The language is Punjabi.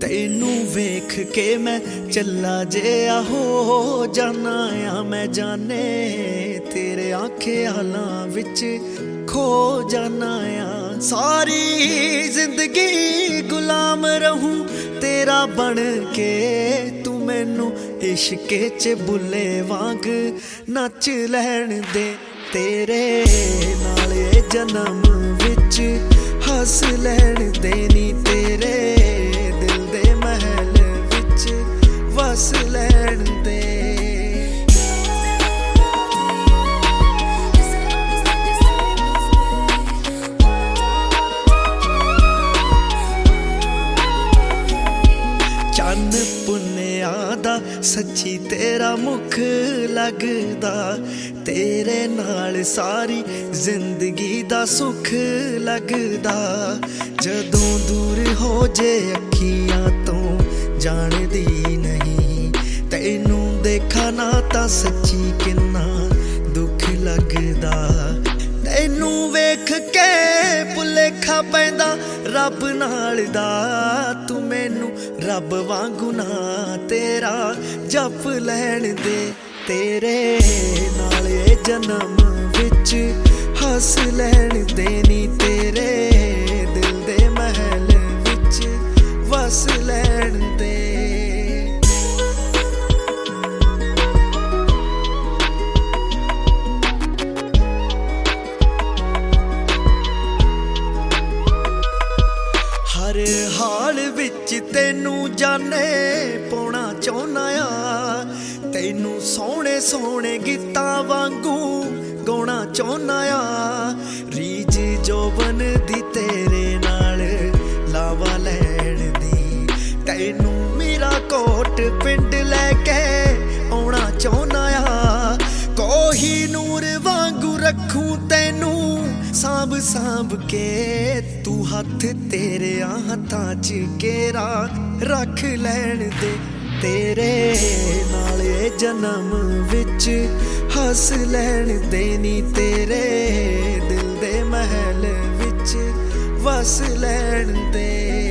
ਤੈਨੂੰ ਵੇਖ ਕੇ ਮੈਂ ਚੱਲਾ ਜਿਹਾ ਹੋ ਜਾਨਾ ਆ। ਮੈਂ ਜਾਣੇ ਤੇਰੇ ਖਿਆਲਾਂ ਵਿੱਚ ਖੋ ਜਾਨਾ ਆ। ਸਾਰੀ ਜ਼ਿੰਦਗੀ ਗੁਲਾਮ ਰਹੂੰ ਤੇਰਾ ਬਣ ਕੇ। ਤੂੰ ਮੈਨੂੰ ਇਸ਼ਕੇ 'ਚ ਬੁੱਲੇ ਵਾਂਗ ਨੱਚ ਲੈਣ ਦੇ। ਤੇਰੇ ਨਾਲ ਇਹ ਜਨਮ ਵਿੱਚ ਹੱਸ ਲੈਣ ਦੇ ਨੀ। ਤੇਰੇ ਦਿਲ ਦੇ ਮਹਿਲ ਵਿੱਚ ਵਸ ਲੈਣ ਦੇ। ਚੰਨ ਪੁੰਨਿਆ ਦਾ ਸੱਚੀ ਤੇਰਾ ਮੁਖ ਲੱਗਦਾ। ਤੇਰੇ ਨਾਲ ਸਾਰੀ ਜ਼ਿੰਦਗੀ ਦਾ ਸੁੱਖ ਲੱਗਦਾ। ਜਦੋਂ ਦੂਰ ਹੋ ਜੇ ਅੱਖੀਆਂ ਤੋਂ ਜਾਣਦੀ ਨਹੀਂ। ਤੈਨੂੰ ਦੇਖਾ ਨਾ ਤਾਂ ਸੱਚੀ ਕਿੰਨਾ ਦੁੱਖ ਲੱਗਦਾ। ਤੈਨੂੰ ਵੇਖ ਕੇ ਭੁਲੇਖਾ ਪੈਂਦਾ ਰੱਬ ਨਾਲ ਦਾ। ਤੂੰ ਮੈਨੂੰ ਰੱਬ ਵਾਂਗੂ ਨਾ ਤੇਰਾ ਜਪ ਲੈਣ ਦੇ। ਤੇਰੇ ਨਾਲ ਇਹ ਜਨਮ ਵਿੱਚ ਹੱਸ ਲੈਣ ਦੇ ਨੀ। ਤੇਰੇ ਦਿਲ ਦੇ ਮਹਿਲ ਵਿੱਚ ਵਸ ਲੈਣ ਦੇ। ਹਰ ਹਾਲ ਵਿੱਚ ਤੈਨੂੰ ਜਾਣੇ ਪਾਉਣਾ ਚਾਹੁੰਦਾ ਆ। ਤੈਨੂੰ ਸੋਹਣੇ ਸੋਹਣੇ ਗੀਤਾਂ ਵਾਂਗੂ ਗਾਉਣਾ ਚਾਹੁੰਦਾ ਆ। ਰੀਝ ਜੋਬਨ ਦੀ ਤੇਰੇ ਨਾਲ ਲਾਵਾ ਲੈਣ ਦੀ। ਤੈਨੂੰ ਮੇਰਾ ਕੋਟ ਪਿੰਡ ਲੈ ਕੇ ਆਉਣਾ ਚਾਹੁੰਦਾ ਆ। ਕੋਹੀਨੂਰ ਵਾਂਗੂ ਰੱਖੂੰ ਤੈਨੂੰ ਸਾਂਭ ਸਾਂਭ ਕੇ। ਤੂੰ ਹੱਥ ਤੇਰੇ ਹੱਥਾਂ 'ਚ ਕੇਰਾ ਰੱਖ ਲੈਣ ਦੇ। ਤੇਰੇ ਨਾਲ ਇਹ ਜਨਮ ਵਿੱਚ ਹੱਸ ਲੈਣ ਦੇ ਨੀ। ਤੇਰੇ ਦਿਲ ਦੇ ਮਹਿਲ ਵਿੱਚ ਵਸ ਲੈਣ ਦੇ।